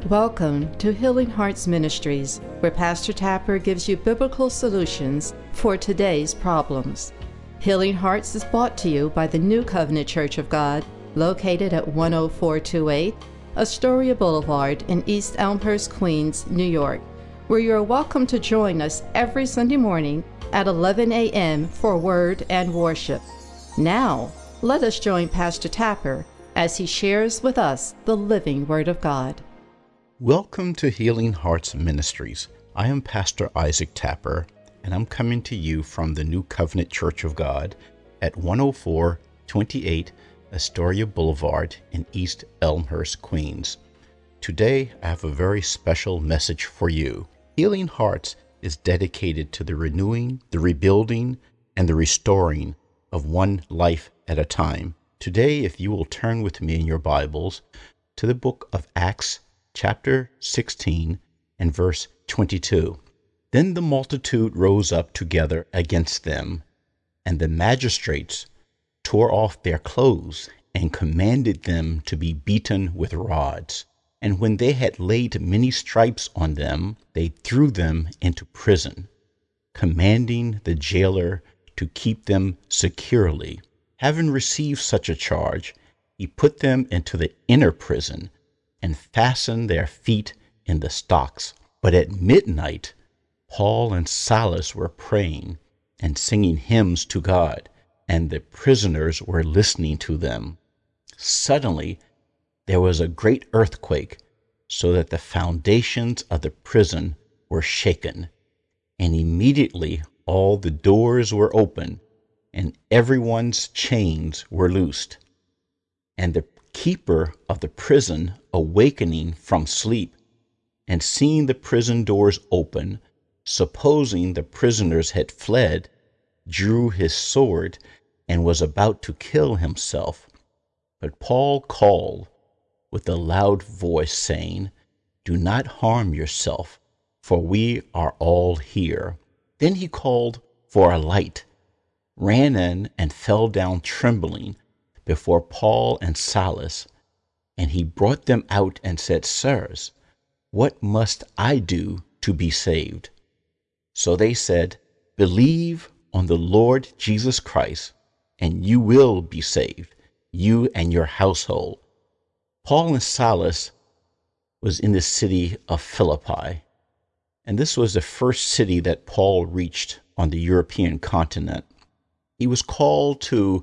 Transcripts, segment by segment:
Welcome to Healing Hearts Ministries, where Pastor Tapper gives you biblical solutions for today's problems. Healing Hearts is brought to you by the New Covenant Church of God, located at 10428 Astoria Boulevard in East Elmhurst, Queens, New York, where you are welcome to join us every Sunday morning at 11 a.m. for Word and Worship. Now, let us join Pastor Tapper as he shares with us the living Word of God. Welcome to Healing Hearts Ministries. I am Pastor Isaac Tapper, and I'm coming to you from the New Covenant Church of God at 10428 Astoria Boulevard in East Elmhurst, Queens. Today, I have a very special message for you. Healing Hearts is dedicated to the renewing, the rebuilding, and the restoring of one life at a time. Today, if you will turn with me in your Bibles to the book of Acts, chapter 16 and verse 22. Then the multitude rose up together against them, and the magistrates tore off their clothes and commanded them to be beaten with rods. And when they had laid many stripes on them, they threw them into prison, commanding the jailer to keep them securely. Having received such a charge, he put them into the inner prison and fastened their feet in the stocks. But at midnight, Paul and Silas were praying and singing hymns to God, and the prisoners were listening to them. Suddenly, there was a great earthquake, so that the foundations of the prison were shaken. And immediately all the doors were open, and everyone's chains were loosed. And the keeper of the prison, awakening from sleep, and seeing the prison doors open, supposing the prisoners had fled, drew his sword and was about to kill himself. But Paul called with a loud voice, saying, "Do not harm yourself, for we are all here." Then he called for a light, ran in, and fell down trembling before Paul and Silas. And he brought them out and said, "Sirs, what must I do to be saved?" So they said, "Believe on the Lord Jesus Christ, and you will be saved, you and your household." Paul and Silas was in the city of Philippi, and this was the first city that Paul reached on the European continent. He was called to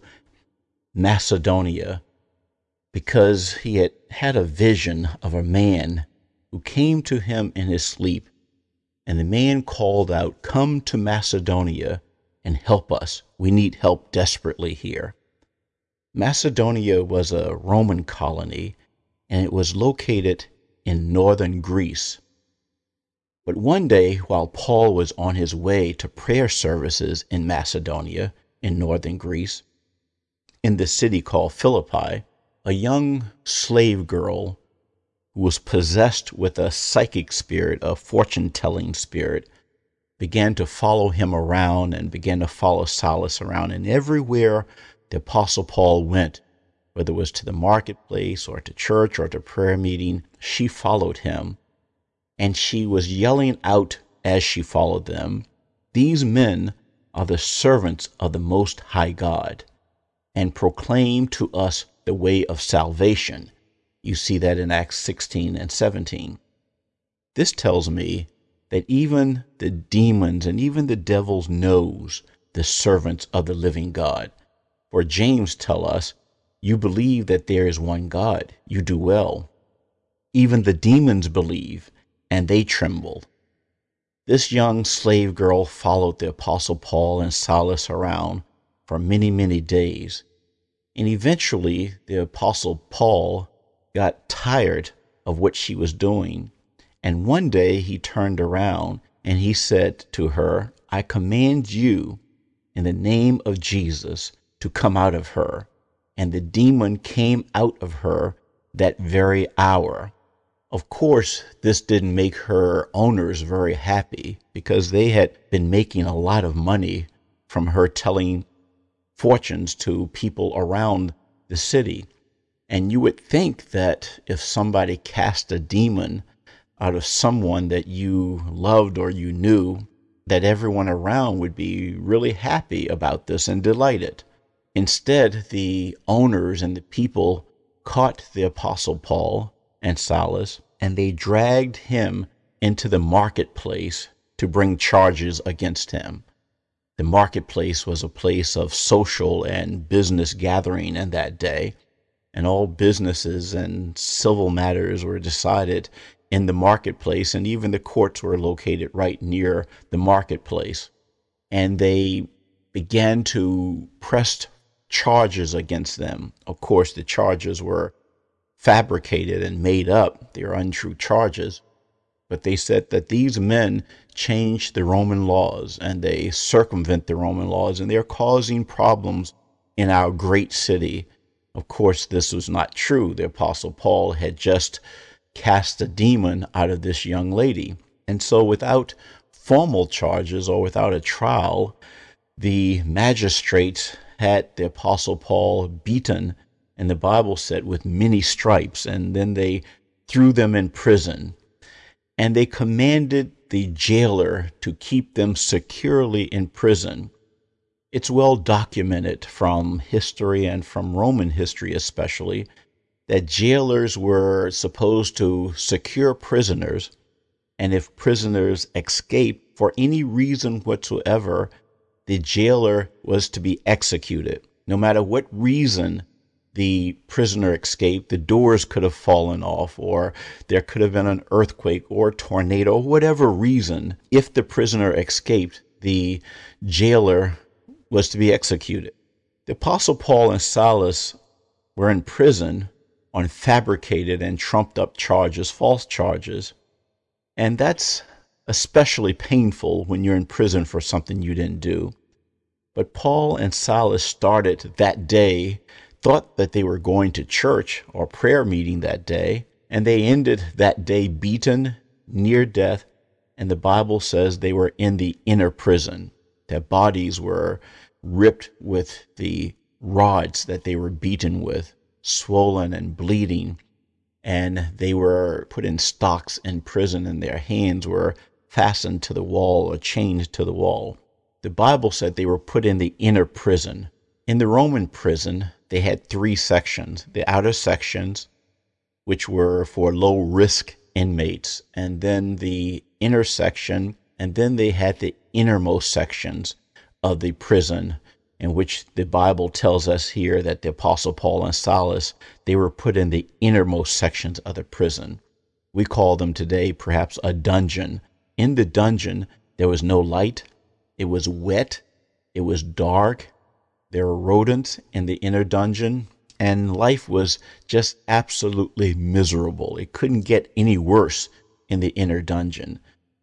Macedonia because he had had a vision of a man who came to him in his sleep, and the man called out, "Come to Macedonia and help us. We need help desperately here." Macedonia was a Roman colony, and it was located in northern Greece. But one day, while Paul was on his way to prayer services in Macedonia, in northern Greece, in the city called Philippi, a young slave girl who was possessed with a psychic spirit, a fortune-telling spirit, began to follow him around and began to follow Silas around. And everywhere the Apostle Paul went, whether it was to the marketplace or to church or to prayer meeting, she followed him. And she was yelling out as she followed them, "These men are the servants of the Most High God, and proclaim to us the way of salvation." You see that in Acts 16 and 17. This tells me that even the demons and even the devils knows the servants of the living God. For James tell us, "You believe that there is one God. You do well." Even the demons believe, and they tremble. This young slave girl followed the Apostle Paul and Silas around for many, many days. And eventually, the Apostle Paul got tired of what she was doing. And one day he turned around and he said to her, "I command you in the name of Jesus to come out of her." And the demon came out of her that very hour. Of course, this didn't make her owners very happy, because they had been making a lot of money from her telling fortunes to people around the city. And you would think that if somebody cast a demon out of someone that you loved or you knew, that everyone around would be really happy about this and delighted. Instead, the owners and the people caught the Apostle Paul and Silas, and they dragged him into the marketplace to bring charges against him. The marketplace was a place of social and business gathering in that day, and all businesses and civil matters were decided in the marketplace, and even the courts were located right near the marketplace. And they began to press charges against them. Of course, the charges were fabricated and made up. They are untrue charges. But they said that these men changed the Roman laws and they circumvent the Roman laws, and they're causing problems in our great city. Of course, this was not true. The Apostle Paul had just cast a demon out of this young lady. And so without formal charges or without a trial, the magistrates had the Apostle Paul beaten, and the Bible said with many stripes, and then they threw them in prison. And they commanded the jailer to keep them securely in prison. It's well documented from history and from Roman history especially that jailers were supposed to secure prisoners, and if prisoners escaped for any reason whatsoever, the jailer was to be executed. No matter what reason the prisoner escaped, the doors could have fallen off, or there could have been an earthquake or tornado, whatever reason. If the prisoner escaped, the jailer was to be executed. The Apostle Paul and Silas were in prison on fabricated and trumped up charges, false charges. And that's especially painful when you're in prison for something you didn't do. But Paul and Silas started that day, thought that they were going to church or prayer meeting that day, and they ended that day beaten, near death, and the Bible says they were in the inner prison. Their bodies were ripped with the rods that they were beaten with, swollen and bleeding, and they were put in stocks in prison, and their hands were fastened to the wall or chained to the wall. The Bible said they were put in the inner prison. In the Roman prison, they had 3 sections. The outer sections, which were for low-risk inmates, and then the inner section, and then they had the innermost sections of the prison, in which the Bible tells us here that the Apostle Paul and Silas, they were put in the innermost sections of the prison. We call them today perhaps a dungeon. In the dungeon, there was no light. It was wet. It was dark. There were rodents in the inner dungeon, and life was just absolutely miserable. It couldn't get any worse in the inner dungeon,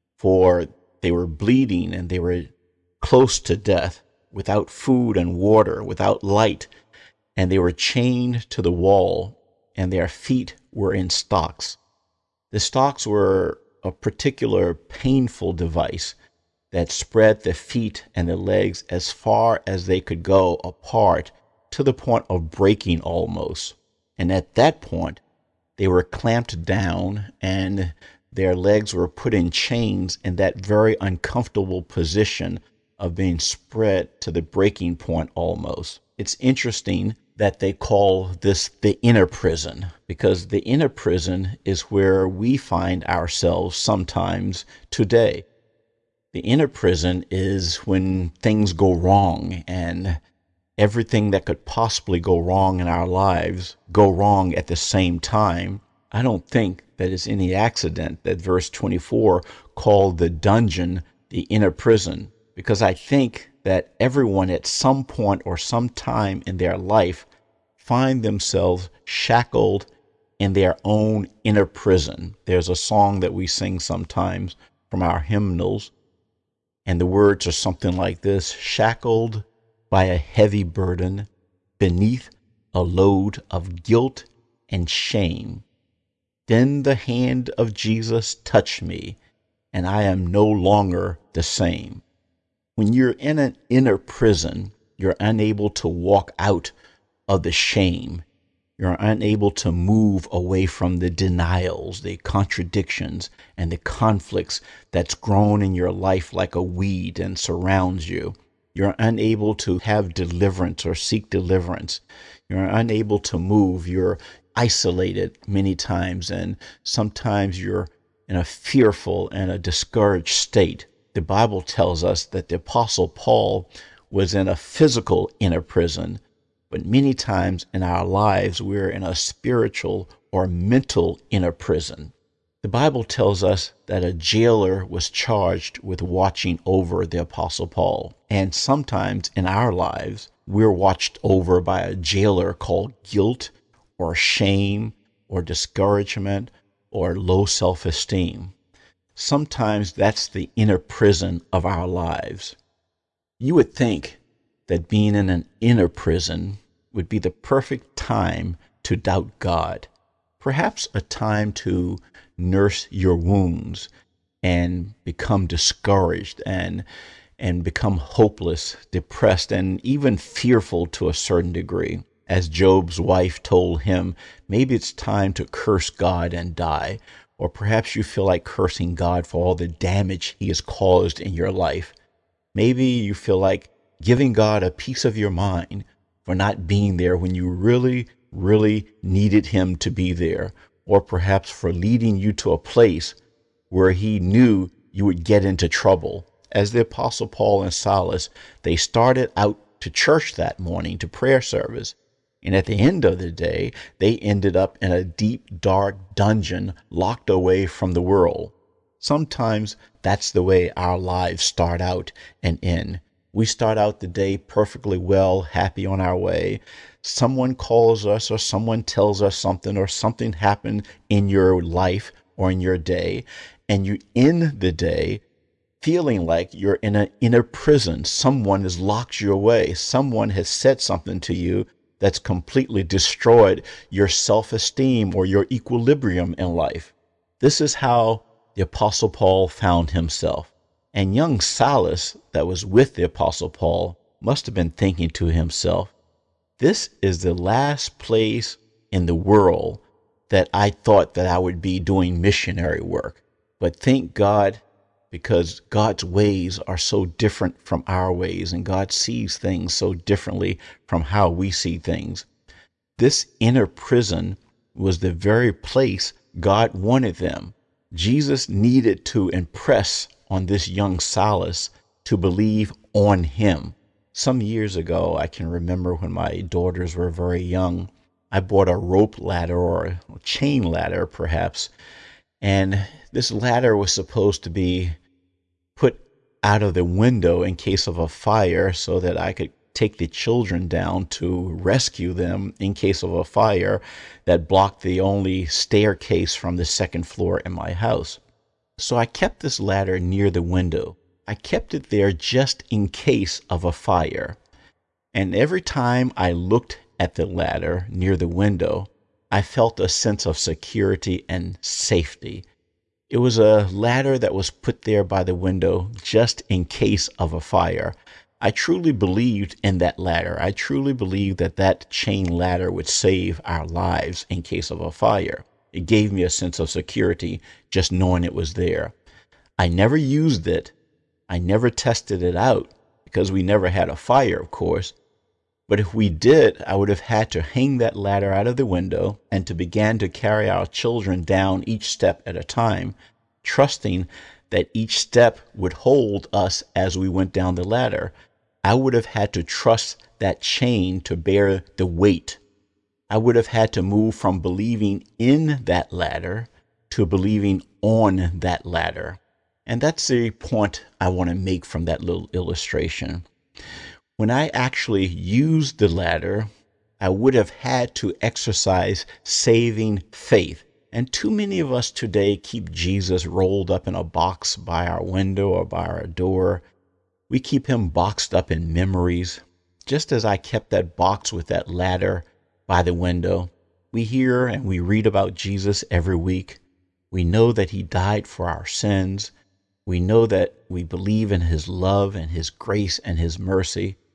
for they were bleeding and they were close to death, without food and water, without light, and they were chained to the wall, and their feet were in stocks. The stocks were a particular painful device that spread the feet and the legs as far as they could go apart, to the point of breaking almost. And at that point, they were clamped down and their legs were put in chains in that very uncomfortable position of being spread to the breaking point almost. It's interesting that they call this the inner prison, because the inner prison is where we find ourselves sometimes today. The inner prison is when things go wrong, and everything that could possibly go wrong in our lives go wrong at the same time. I don't think that it's any accident that verse 24 called the dungeon the inner prison, because I think that everyone at some point or some time in their life find themselves shackled in their own inner prison. There's a song that we sing sometimes from our hymnals, and the words are something like this: shackled by a heavy burden, beneath a load of guilt and shame. Then the hand of Jesus touched me, and I am no longer the same. When you're in an inner prison, you're unable to walk out of the shame. You're unable to move away from the denials, the contradictions, and the conflicts that's grown in your life like a weed and surrounds you. You're unable to have deliverance or seek deliverance. You're unable to move. You're isolated many times, and sometimes you're in a fearful and a discouraged state. The Bible tells us that the Apostle Paul was in a physical inner prison, but many times in our lives we're in a spiritual or mental inner prison. The Bible tells us that a jailer was charged with watching over the Apostle Paul. And sometimes in our lives, we're watched over by a jailer called guilt or shame or discouragement or low self-esteem. Sometimes that's the inner prison of our lives. You would think that being in an inner prison would be the perfect time to doubt God, perhaps a time to nurse your wounds and become discouraged and become hopeless, depressed, and even fearful to a certain degree. As Job's wife told him, maybe it's time to curse God and die. Or perhaps you feel like cursing God for all the damage he has caused in your life. Maybe you feel like giving God a piece of your mind for not being there when you really, really needed him to be there. Or perhaps for leading you to a place where he knew you would get into trouble. As the Apostle Paul and Silas, they started out to church that morning, to prayer service. And at the end of the day, they ended up in a deep, dark dungeon locked away from the world. Sometimes that's the way our lives start out and end. We start out the day perfectly well, happy on our way. Someone calls us or someone tells us something or something happened in your life or in your day, and you end the day feeling like you're in an inner prison. Someone has locked you away. Someone has said something to you that's completely destroyed your self-esteem or your equilibrium in life. This is how the Apostle Paul found himself. And young Silas, that was with the Apostle Paul, must have been thinking to himself, this is the last place in the world that I thought that I would be doing missionary work. But thank God, because God's ways are so different from our ways, and God sees things so differently from how we see things. This inner prison was the very place God wanted them. Jesus needed to impress on this young Silas to believe on him. Some years ago, I can remember when my daughters were very young, I bought a rope ladder or a chain ladder perhaps, and this ladder was supposed to be put out of the window in case of a fire so that I could take the children down to rescue them in case of a fire that blocked the only staircase from the second floor in my house. So I kept this ladder near the window. I kept it there just in case of a fire. And every time I looked at the ladder near the window, I felt a sense of security and safety. It was a ladder that was put there by the window just in case of a fire. I truly believed in that ladder. I truly believed that that chain ladder would save our lives in case of a fire. It gave me a sense of security just knowing it was there. I never used it. I never tested it out because we never had a fire, of course. But if we did, I would have had to hang that ladder out of the window and to begin to carry our children down each step at a time, trusting that each step would hold us as we went down the ladder. I would have had to trust that chain to bear the weight. I would have had to move from believing in that ladder to believing on that ladder. And that's the point I want to make from that little illustration. When I actually used the ladder, I would have had to exercise saving faith. And too many of us today keep Jesus rolled up in a box by our window or by our door. We keep him boxed up in memories, just as I kept that box with that ladder by the window. We hear and we read about Jesus every week. We know that he died for our sins. We know that we believe in his love and his grace and his mercy.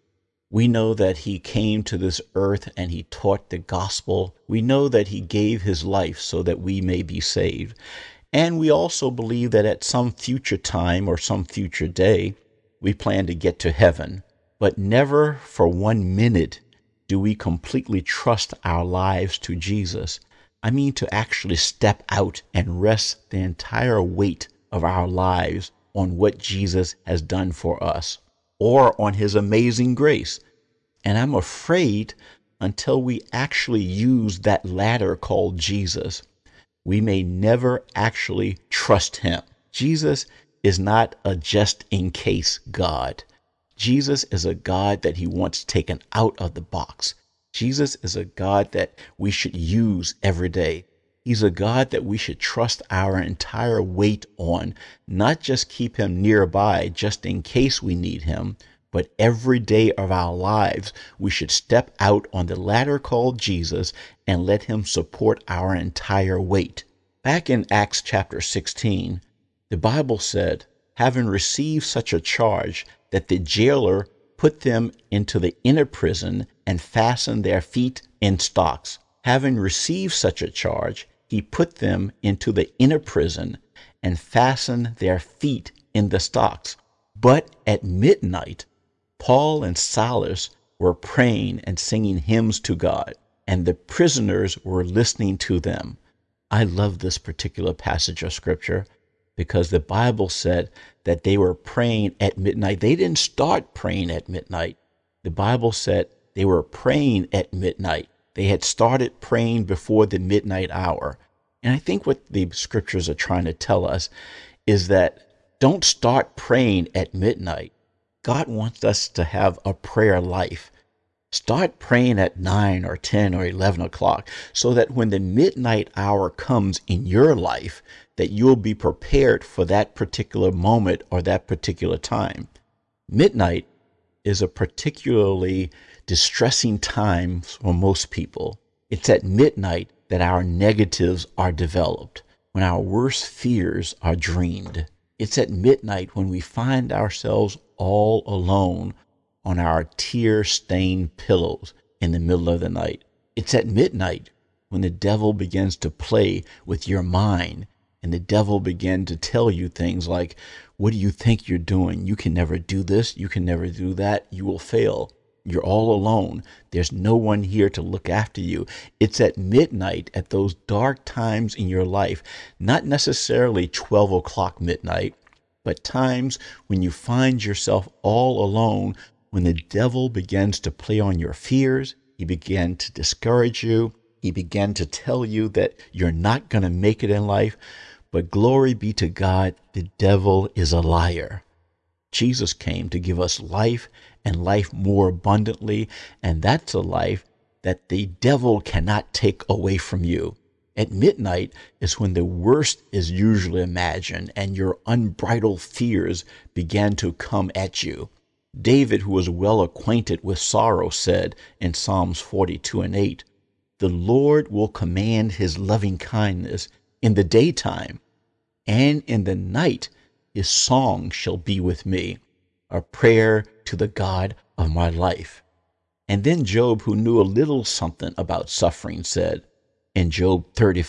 We know that he came to this earth and he taught the gospel. We know that he gave his life so that we may be saved. And we also believe that at some future time or some future day, we plan to get to heaven. But never for 1 minute do we completely trust our lives to Jesus. I mean, to actually step out and rest the entire weight of our lives on what Jesus has done for us, or on his amazing grace. And I'm afraid until we actually use that ladder called Jesus, we may never actually trust him. Jesus is not a just in case God. Jesus is a God that he wants taken out of the box. Jesus is a God that we should use every day. He's a God that we should trust our entire weight on, not just keep him nearby just in case we need him, but every day of our lives, we should step out on the ladder called Jesus and let him support our entire weight. Back in Acts chapter 16, the Bible said, having received such a charge, that the jailer put them into the inner prison and fastened their feet in stocks. Having received such a charge, he put them into the inner prison and fastened their feet in the stocks. But at midnight, Paul and Silas were praying and singing hymns to God, and the prisoners were listening to them. I love this particular passage of scripture because the Bible said that they were praying at midnight. They didn't start praying at midnight. The Bible said they were praying at midnight. They had started praying before the midnight hour. And I think what the scriptures are trying to tell us is that don't start praying at midnight. God wants us to have a prayer life. Start praying at 9 or 10 or 11 o'clock so that when the midnight hour comes in your life, that you'll be prepared for that particular moment or that particular time. Midnight is a particularly distressing time for most people. It's at midnight that our negatives are developed, when our worst fears are dreamed. It's at midnight when we find ourselves all alone on our tear-stained pillows in the middle of the night. It's at midnight when the devil begins to play with your mind and the devil begins to tell you things like, what do you think you're doing? You can never do this. You can never do that. You will fail. You're all alone. There's no one here to look after you. It's at midnight, at those dark times in your life, not necessarily 12 o'clock midnight, but times when you find yourself all alone, when the devil begins to play on your fears, he began to discourage you, he began to tell you that you're not going to make it in life. But glory be to God, the devil is a liar. Jesus came to give us life and life more abundantly, and that's a life that the devil cannot take away from you. At midnight is when the worst is usually imagined and your unbridled fears began to come at you. David, who was well acquainted with sorrow, said in Psalms 42:8, "The Lord will command his loving kindness in the daytime, and in the night his song shall be with me, a prayer to the God of my life." And then Job, who knew a little something about suffering, said in Job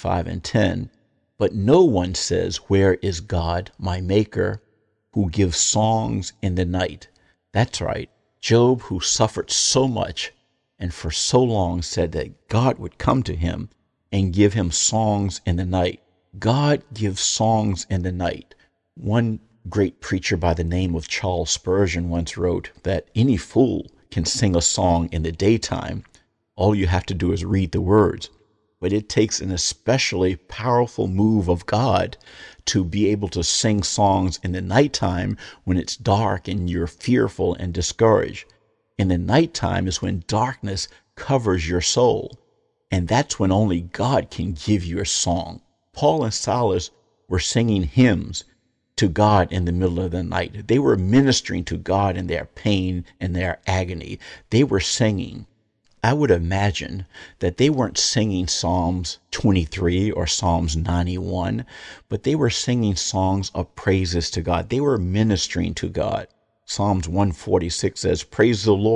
35:10, "But no one says, where is God, my maker, who gives songs in the night?" That's right. Job, who suffered so much and for so long, said that God would come to him and give him songs in the night. God gives songs in the night. One great preacher by the name of Charles Spurgeon once wrote that any fool can sing a song in the daytime. All you have to do is read the words. But it takes an especially powerful move of God to be able to sing songs in the nighttime when it's dark and you're fearful and discouraged. In the nighttime is when darkness covers your soul. And that's when only God can give you a song. Paul and Silas were singing hymns to God in the middle of the night. They were ministering to God in their pain and their agony. They were singing. I would imagine that they weren't singing Psalms 23 or Psalms 91, but they were singing songs of praises to God. They were ministering to God. Psalms 146 says, "Praise the Lord,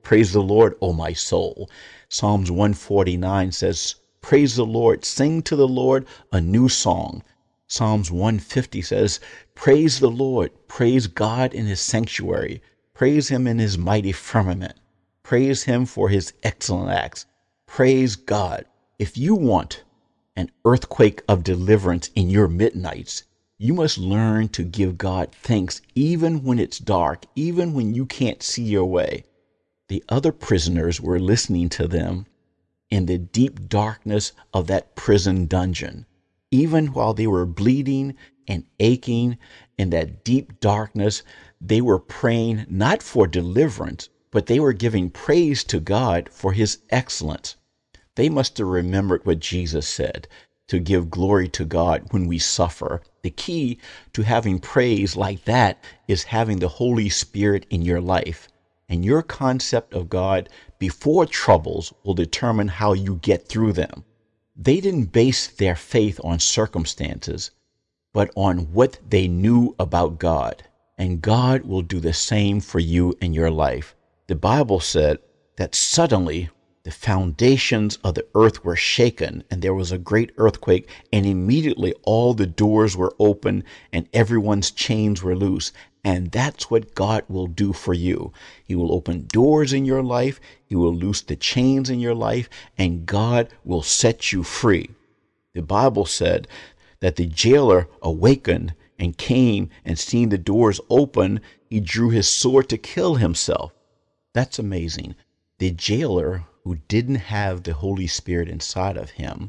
Praise the Lord, O my soul. Psalms 149 says, praise the Lord, sing to the Lord a new song. Psalms 150 says, praise the Lord, praise God in his sanctuary, praise him in his mighty firmament, praise him for his excellent acts. Praise God. If you want an earthquake of deliverance in your midnights, you must learn to give God thanks even when it's dark, even when you can't see your way. The other prisoners were listening to them in the deep darkness of that prison dungeon. Even while they were bleeding and aching in that deep darkness, they were praying not for deliverance, but they were giving praise to God for his excellence. They must have remembered what Jesus said, to give glory to God when we suffer. The key to having praise like that is having the Holy Spirit in your life. And your concept of God before troubles will determine how you get through them. They didn't base their faith on circumstances, but on what they knew about God. And God will do the same for you in your life. The Bible said that suddenly the foundations of the earth were shaken, and there was a great earthquake, and immediately all the doors were open and everyone's chains were loose. And that's what God will do for you. He will open doors in your life, he will loose the chains in your life, and God will set you free. The Bible said that the jailer awakened and came, and seeing the doors open, he drew his sword to kill himself. That's amazing. The jailer, who didn't have the Holy Spirit inside of him,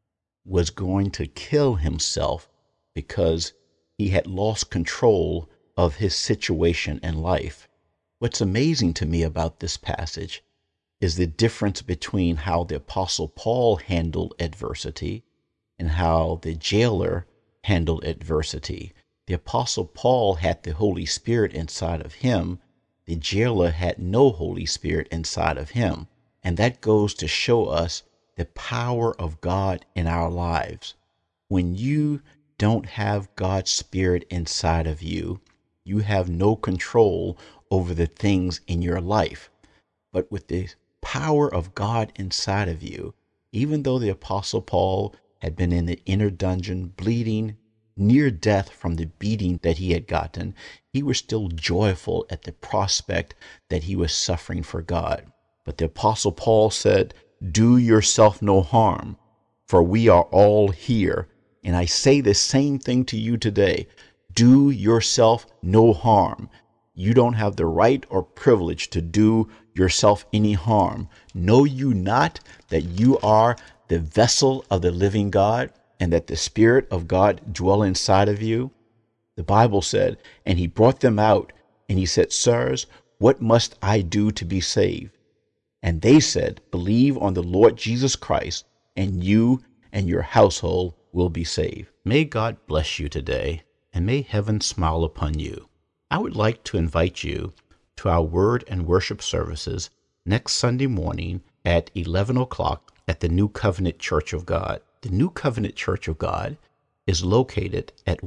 was going to kill himself because he had lost control of his situation in life. What's amazing to me about this passage is the difference between how the Apostle Paul handled adversity and how the jailer handled adversity. The Apostle Paul had the Holy Spirit inside of him. The jailer had no Holy Spirit inside of him. And that goes to show us the power of God in our lives. When you don't have God's Spirit inside of you, you have no control over the things in your life. But with the power of God inside of you, even though the Apostle Paul had been in the inner dungeon, bleeding near death from the beating that he had gotten, he was still joyful at the prospect that he was suffering for God. But the Apostle Paul said, do yourself no harm, for we are all here. And I say the same thing to you today. Do yourself no harm. You don't have the right or privilege to do yourself any harm. Know you not that you are the vessel of the living God, and that the Spirit of God dwell inside of you? The Bible said, and he brought them out, and he said, sirs, what must I do to be saved? And they said, believe on the Lord Jesus Christ, and you and your household will be saved. May God bless you today, and may heaven smile upon you. I would like to invite you to our word and worship services next Sunday morning at 11 o'clock at the New Covenant Church of God. The New Covenant Church of God is located at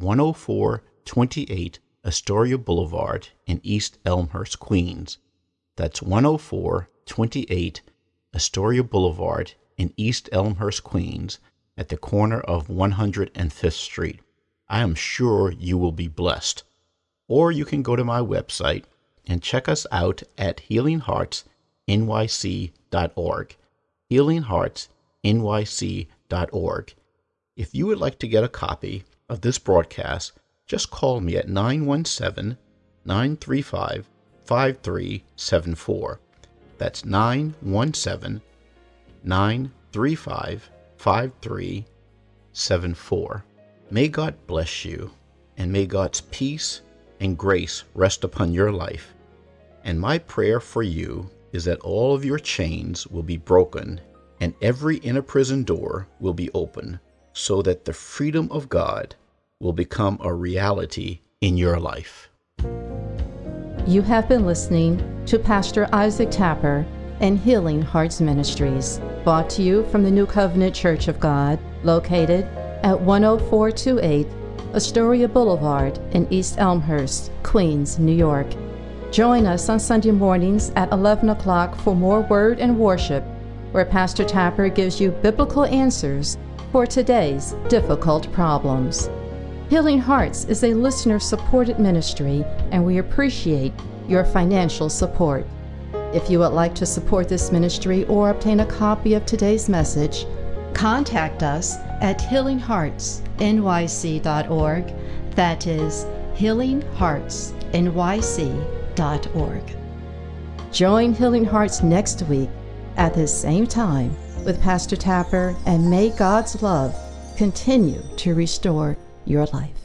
10428 Astoria Boulevard in East Elmhurst, Queens. That's 10428 Astoria Boulevard in East Elmhurst, Queens, at the corner of 105th Street. I am sure you will be blessed. Or you can go to my website and check us out at healingheartsnyc.org. healingheartsnyc.org. If you would like to get a copy of this broadcast, just call me at 917-935-5374. That's 917-935-5374. May God bless you, and may God's peace and grace rest upon your life. And my prayer for you is that all of your chains will be broken and every inner prison door will be open, so that the freedom of God will become a reality in your life. You have been listening to Pastor Isaac Tapper and Healing Hearts Ministries, brought to you from the New Covenant Church of God, located at 10428 Astoria Boulevard in East Elmhurst, Queens, New York. Join us on Sunday mornings at 11 o'clock for more Word and Worship, where Pastor Tapper gives you biblical answers for today's difficult problems. Healing Hearts is a listener-supported ministry, and we appreciate your financial support. If you would like to support this ministry or obtain a copy of today's message, contact us at healingheartsnyc.org. That is healingheartsnyc.org. Join Healing Hearts next week at the same time with Pastor Tapper, and may God's love continue to restore your life.